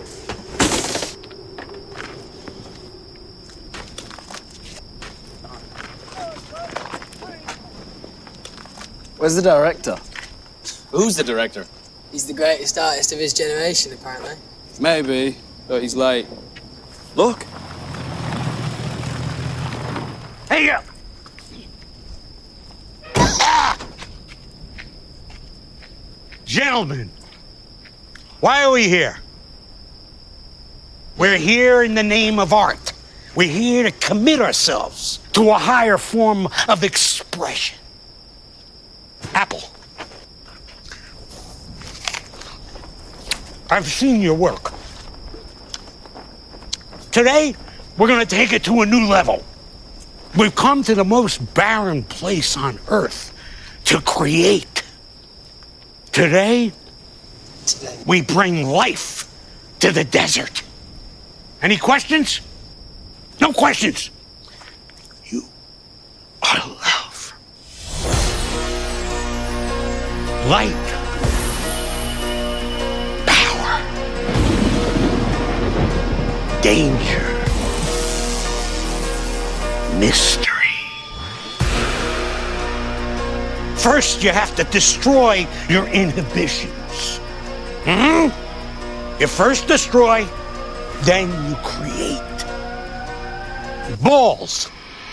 Where's the director? Who's the director? He's the greatest artist of his generation, apparently. Maybe, but he's late. Look. Hey, Gentlemen, why are we here? We're here in the name of art. We're here to commit ourselves to a higher form of expression. Apple, I've seen your work. Today, we're going to take it to a new level. We've come to the most barren place on Earth to create. Today, we bring life to the desert. Any questions? No questions. You are love. Light. Power. Danger. Mystery. First, you have to destroy your inhibitions. You first destroy, then you create. Balls.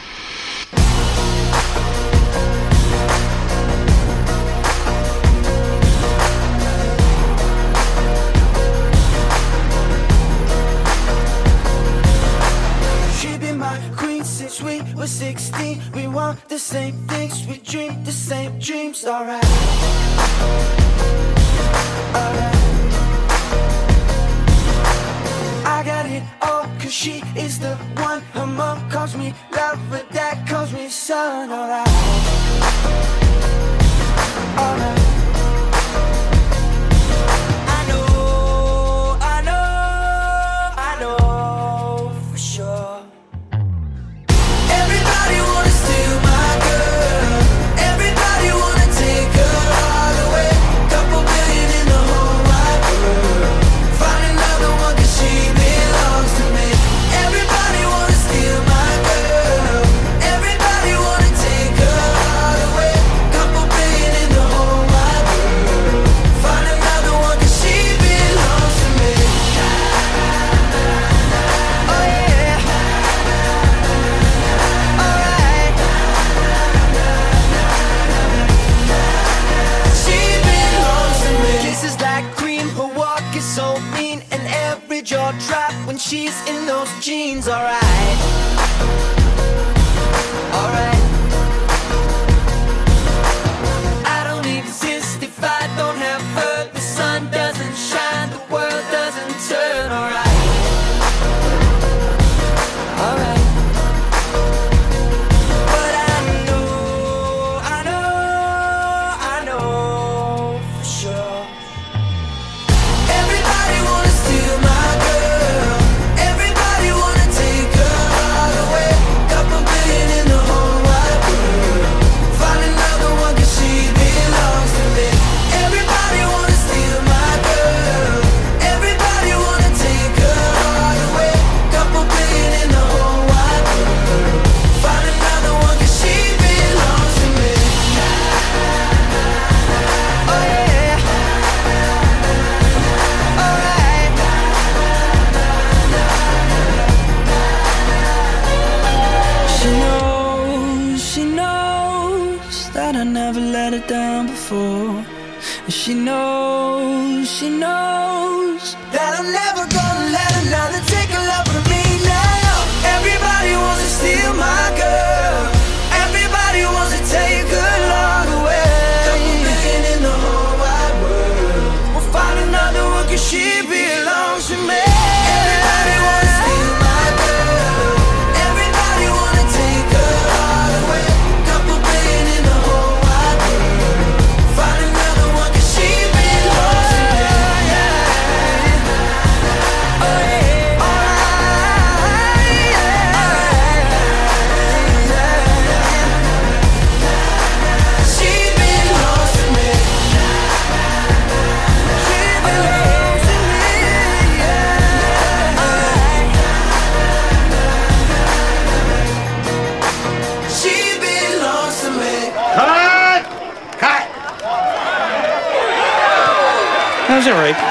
She be my queen since we were 16. We want the same things, we dream the same dreams. Alright. Alright. I got it all, cause she is the one. Her mom calls me love, but dad calls me son. Alright. Alright. I know for sure. Everybody wanna steal my girl. Everybody wanna take her all away. Couple billion in the whole wide world. Find another one cause she belongs to me. Everybody wanna steal my girl. Everybody wanna take her all away. Couple billion in the whole wide world. Find another one cause she belongs to me. Oh yeah. Alright. She belongs to me. Kisses like cream, her walk is so mean, and every jaw drop when she's in those jeans. Alright. Alright. I don't exist if I don't have her. The sun doesn't shine, the world doesn't turn. Alright. Alright. But I know for sure. Everybody wanna steal my girl. Everybody wanna take her all away. Couple billion in the whole wide world. Find another one cause she belongs to me. Everybody wanna steal my girl. Everybody wanna take her all away. Couple billion in the whole wide world. Find another one cause she belongs to me. Oh yeah. Alright. She knows that I never let her down before. And she knows that I'm never gonna let another take a love from me now. Everybody wants to steal my girl. Everybody wants to take her long away. Couple billion in the whole wide world. We'll find another one cause she belongs to me. Everybody wants to steal my girl. Everybody wanna take her all away. Couple billion in the whole wide world. Find another one cause she belongs to me. Oh yeah. Alright. That's all right.